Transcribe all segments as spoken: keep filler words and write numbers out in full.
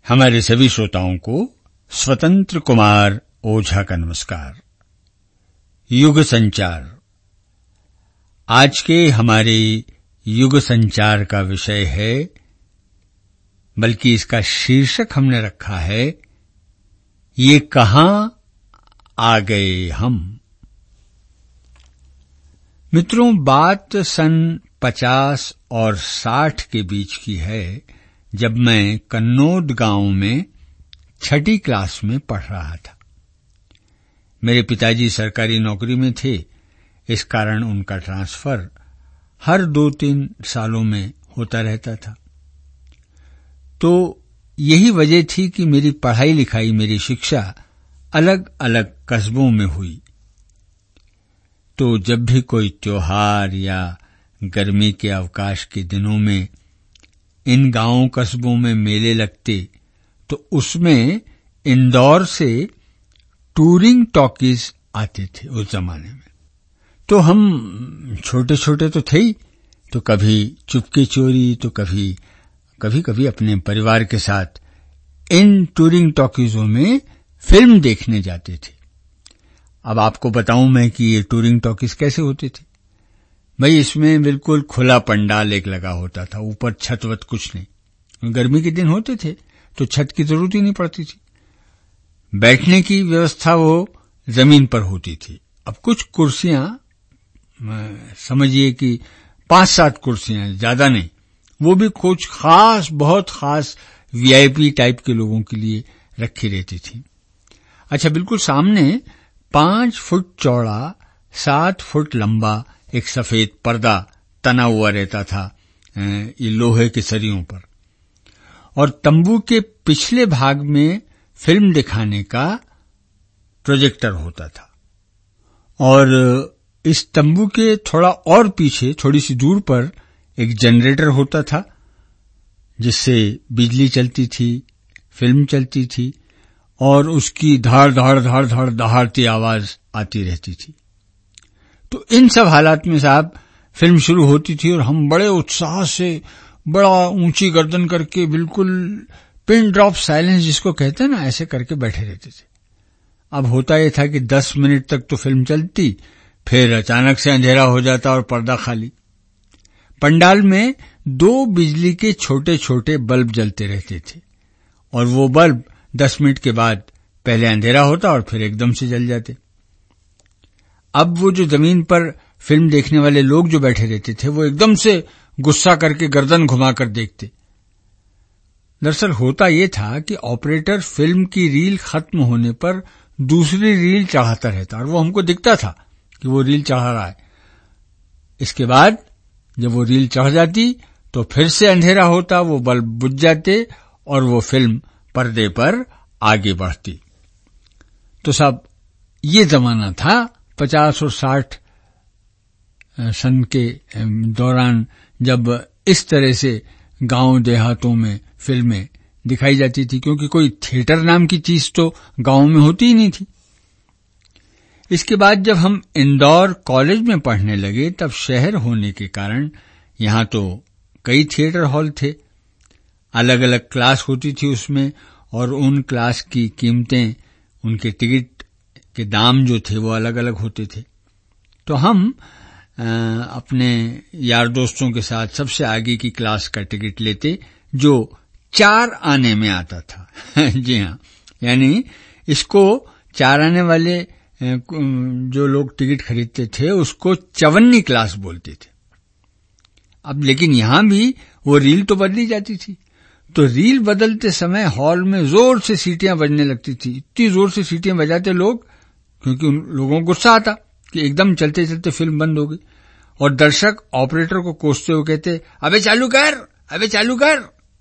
हमारे सभी श्रोताओं को स्वतंत्र कुमार ओझा का नमस्कार। युग संचार। आज के हमारे युग संचार का विषय है, बल्कि इसका शीर्षक हमने रखा है, ये कहां आ गए हम। मित्रों, बात सन पचास और साठ के बीच की है, जब मैं कन्नौद गांव में छठी क्लास में पढ़ रहा था। मेरे पिताजी सरकारी नौकरी में थे, इस कारण उनका ट्रांसफर हर दो तीन सालों में होता रहता था। तो यही वजह थी कि मेरी पढ़ाई लिखाई, मेरी शिक्षा अलग अलग कस्बों में हुई। तो जब भी कोई त्योहार या गर्मी के अवकाश के दिनों में इन गांवों कस्बों में मेले लगते, तो उसमें इंदौर से टूरिंग टॉकीज आते थे उस जमाने में। तो हम छोटे छोटे तो थे ही, तो कभी चुपके चोरी, तो कभी कभी कभी अपने परिवार के साथ इन टूरिंग टॉकीजों में फिल्म देखने जाते थे। अब आपको बताऊं मैं कि ये टूरिंग टॉकीज कैसे होते थे। भाई, इसमें बिल्कुल खुला पंडाल एक लगा होता था, ऊपर छत वत कुछ नहीं। गर्मी के दिन होते थे तो छत की जरूरत ही नहीं पड़ती थी। बैठने की व्यवस्था वो जमीन पर होती थी। अब कुछ कुर्सियां, समझिए कि पांच सात कुर्सियां, ज्यादा नहीं, वो भी कुछ खास, बहुत खास वीआईपी टाइप के लोगों के लिए रखी रहती थी। अच्छा, बिल्कुल सामने पांच फुट चौड़ा, सात फुट लंबा एक सफेद पर्दा तना हुआ रहता था, ये लोहे के सरियों पर, और तंबू के पिछले भाग में फिल्म दिखाने का प्रोजेक्टर होता था। और इस तंबू के थोड़ा और पीछे, थोड़ी सी दूर पर एक जनरेटर होता था, जिससे बिजली चलती थी, फिल्म चलती थी, और उसकी धाड़ धाड़ धाड़ धाड़ दहाड़ती आवाज आती रहती थी। तो इन सब हालात में साहब फिल्म शुरू होती थी, और हम बड़े उत्साह से, बड़ा ऊंची गर्दन करके, बिल्कुल पिन ड्रॉप साइलेंस जिसको कहते हैं ना, ऐसे करके बैठे रहते थे। अब होता यह था कि दस मिनट तक तो फिल्म चलती, फिर अचानक से अंधेरा हो जाता और पर्दा खाली। पंडाल में दो बिजली के छोटे छोटे बल्ब जलते रहते थे, और वो बल्ब दस मिनट के बाद पहले अंधेरा होता और फिर एकदम से जल जाते। अब वो जो जमीन पर फिल्म देखने वाले लोग जो बैठे रहते थे, वो एकदम से गुस्सा करके गर्दन घुमाकर देखते। दरअसल होता ये था कि ऑपरेटर फिल्म की रील खत्म होने पर दूसरी रील चढ़ाता रहता, और वो हमको दिखता था कि वो रील चढ़ा रहा है। इसके बाद जब वो रील चढ़ जाती तो फिर से अंधेरा होता, वो बल्ब बुझ जाते और वो फिल्म पर्दे पर आगे बढ़ती। तो साहब, ये जमाना था पचास और साठ सन के दौरान, जब इस तरह से गांव देहातों में फिल्में दिखाई जाती थी, क्योंकि कोई थिएटर नाम की चीज तो गांव में होती ही नहीं थी। इसके बाद जब हम इंदौर कॉलेज में पढ़ने लगे, तब शहर होने के कारण यहां तो कई थिएटर हॉल थे, अलग अलग क्लास होती थी उसमें, और उन क्लास की कीमतें, उनके टिकट के दाम जो थे वो अलग अलग होते थे। तो हम आ, अपने यार दोस्तों के साथ सबसे आगे की क्लास का टिकट लेते, जो चार आने में आता था। जी हाँ, यानी इसको चार आने वाले जो लोग टिकट खरीदते थे उसको चवन्नी क्लास बोलते थे। अब लेकिन यहां भी वो रील तो बदली जाती थी, तो रील बदलते समय हॉल में जोर से सीटियां बजने लगती थी। इतनी जोर से सीटियां बजाते लोग, क्योंकि उन लोगों को गुस्सा आता कि एकदम चलते चलते फिल्म बंद हो गई, और दर्शक ऑपरेटर को कोसते हुए कहते, अबे चालू कर, अबे चालू कर।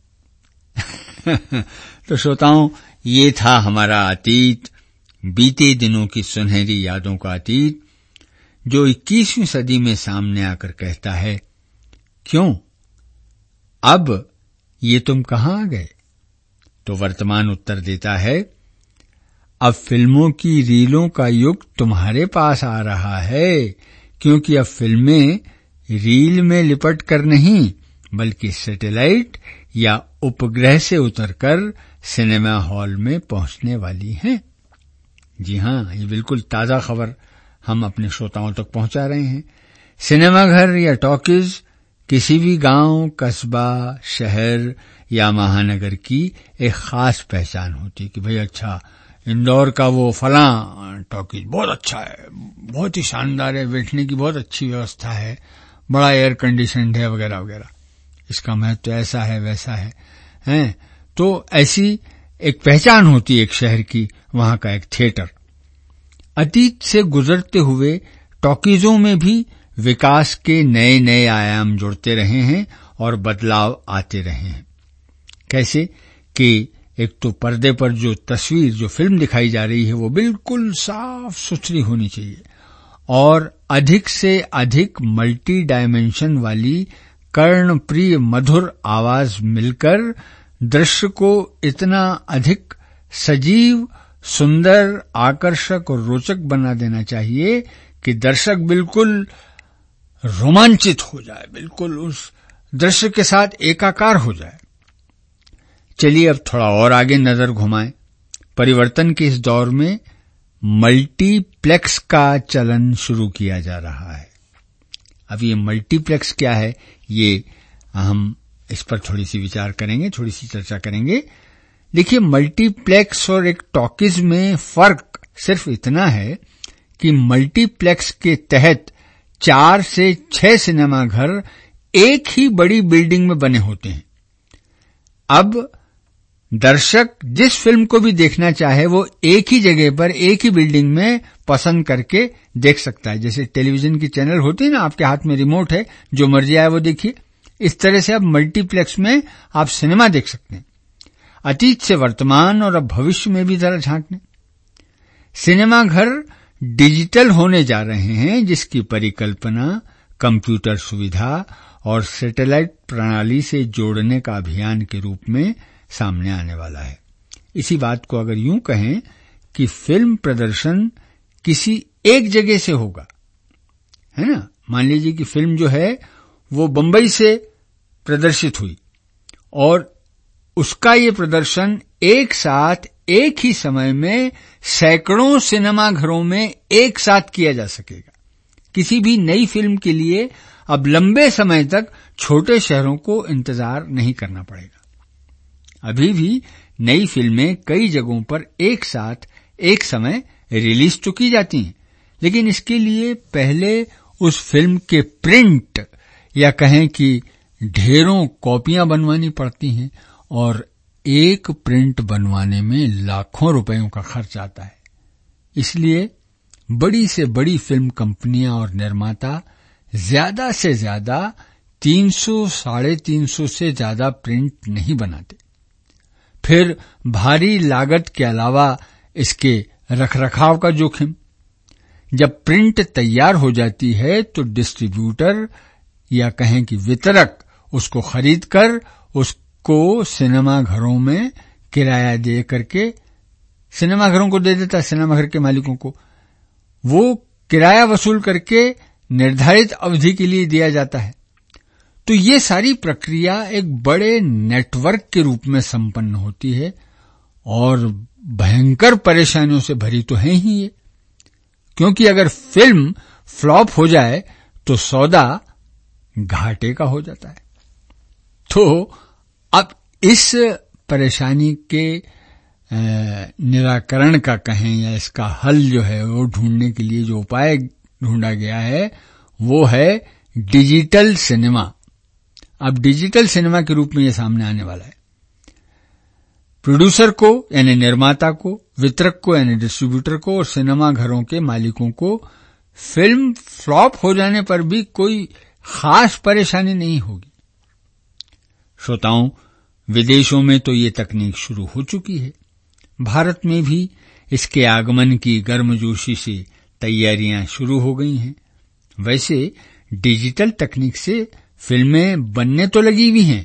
तो श्रोताओं, ये था हमारा अतीत, बीते दिनों की सुनहरी यादों का अतीत, जो इक्कीसवीं सदी में सामने आकर कहता है, क्यों अब ये तुम कहां आ गए? तो वर्तमान उत्तर देता है, अब फिल्मों की रीलों का युग तुम्हारे पास आ रहा है, क्योंकि अब फिल्में रील में लिपट कर नहीं, बल्कि सैटेलाइट या उपग्रह से उतरकर सिनेमा हॉल में पहुंचने वाली हैं। जी हां, ये बिल्कुल ताजा खबर हम अपने श्रोताओं तक पहुंचा रहे हैं। सिनेमाघर या टॉकीज किसी भी गांव, कस्बा, शहर या महानगर की एक खास पहचान होती है कि भाई अच्छा, इंदौर का वो फलां टॉकीज बहुत अच्छा है, बहुत ही शानदार है, बैठने की बहुत अच्छी व्यवस्था है, बड़ा एयर कंडीशनड है वगैरह वगैरह, इसका महत्व तो ऐसा है वैसा है हैं। तो ऐसी एक पहचान होती है एक शहर की, वहां का एक थिएटर। अतीत से गुजरते हुए टॉकीजों में भी विकास के नए नए आयाम जुड़ते रहे हैं और बदलाव आते रहे हैं। कैसे कि एक तो पर्दे पर जो तस्वीर, जो फिल्म दिखाई जा रही है वो बिल्कुल साफ सुथरी होनी चाहिए और अधिक से अधिक मल्टी डायमेंशन वाली कर्णप्रिय मधुर आवाज मिलकर दृश्य को इतना अधिक सजीव, सुंदर, आकर्षक और रोचक बना देना चाहिए कि दर्शक बिल्कुल रोमांचित हो जाए, बिल्कुल उस दृश्य के साथ एकाकार हो जाए। चलिए अब थोड़ा और आगे नजर घुमाएं। परिवर्तन के इस दौर में मल्टीप्लेक्स का चलन शुरू किया जा रहा है। अब ये मल्टीप्लेक्स क्या है, ये हम इस पर थोड़ी सी विचार करेंगे, थोड़ी सी चर्चा करेंगे। देखिए, मल्टीप्लेक्स और एक टॉकीज में फर्क सिर्फ इतना है कि मल्टीप्लेक्स के तहत चार से छह सिनेमा घर एक ही बड़ी बिल्डिंग में बने होते हैं। अब दर्शक जिस फिल्म को भी देखना चाहे वो एक ही जगह पर, एक ही बिल्डिंग में पसंद करके देख सकता है। जैसे टेलीविजन की चैनल होती है ना, आपके हाथ में रिमोट है, जो मर्जी आए वो देखिए। इस तरह से अब मल्टीप्लेक्स में आप सिनेमा देख सकते हैं। अतीत से वर्तमान और अब भविष्य में भी जरा झांक लें। सिनेमा घर डिजिटल होने जा रहे हैं, जिसकी परिकल्पना कंप्यूटर सुविधा और सैटेलाइट प्रणाली से जोड़ने का अभियान के रूप में सामने आने वाला है। इसी बात को अगर यूं कहें कि फिल्म प्रदर्शन किसी एक जगह से होगा, है ना। मान लीजिए कि फिल्म जो है वो बंबई से प्रदर्शित हुई और उसका ये प्रदर्शन एक साथ, एक ही समय में सैकड़ों सिनेमा घरों में एक साथ किया जा सकेगा। किसी भी नई फिल्म के लिए अब लंबे समय तक छोटे शहरों को इंतजार नहीं करना पड़ेगा। अभी भी नई फिल्में कई जगहों पर एक साथ, एक समय रिलीज तो की जाती हैं, लेकिन इसके लिए पहले उस फिल्म के प्रिंट या कहें कि ढेरों कॉपियां बनवानी पड़ती हैं और एक प्रिंट बनवाने में लाखों रुपयों का खर्च आता है। इसलिए बड़ी से बड़ी फिल्म कंपनियां और निर्माता ज्यादा से ज्यादा तीन सौ, साढ़े तीन सौ से ज्यादा प्रिंट नहीं बनाते। फिर भारी लागत के अलावा इसके रखरखाव का जोखिम। जब प्रिंट तैयार हो जाती है तो डिस्ट्रीब्यूटर या कहें कि वितरक उसको खरीदकर उसको सिनेमा घरों में किराया दे करके सिनेमा घरों को दे देता है, सिनेमा घर के मालिकों को। वो किराया वसूल करके निर्धारित अवधि के लिए दिया जाता है। तो ये सारी प्रक्रिया एक बड़े नेटवर्क के रूप में संपन्न होती है और भयंकर परेशानियों से भरी तो है ही ये, क्योंकि अगर फिल्म फ्लॉप हो जाए तो सौदा घाटे का हो जाता है। तो अब इस परेशानी के निराकरण का कहें या इसका हल जो है वो ढूंढने के लिए जो उपाय ढूंढा गया है वो है डिजिटल सिनेमा। अब डिजिटल सिनेमा के रूप में ये सामने आने वाला है। प्रोड्यूसर को यानी निर्माता को, वितरक को यानी डिस्ट्रीब्यूटर को और सिनेमा घरों के मालिकों को फिल्म फ्लॉप हो जाने पर भी कोई खास परेशानी नहीं होगी। श्रोताओं, विदेशों में तो ये तकनीक शुरू हो चुकी है। भारत में भी इसके आगमन की गर्मजोशी से तैयारियां शुरू हो गई हैं। वैसे डिजिटल तकनीक से फिल्में बनने तो लगी हुई हैं,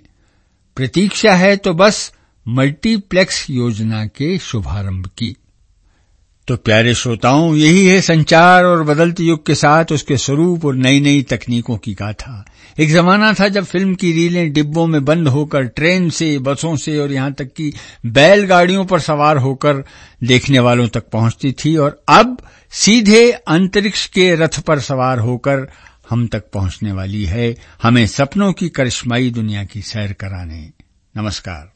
प्रतीक्षा है तो बस मल्टीप्लेक्स योजना के शुभारंभ की। तो प्यारे श्रोताओं, यही है संचार और बदलते युग के साथ उसके स्वरूप और नई नई तकनीकों की गाथा। एक जमाना था जब फिल्म की रीलें डिब्बों में बंद होकर ट्रेन से, बसों से और यहाँ तक कि बैलगाड़ियों पर सवार होकर देखने वालों तक पहुंचती थी, और अब सीधे अंतरिक्ष के रथ पर सवार होकर हम तक पहुंचने वाली है, हमें सपनों की करिश्माई दुनिया की सैर कराने। नमस्कार।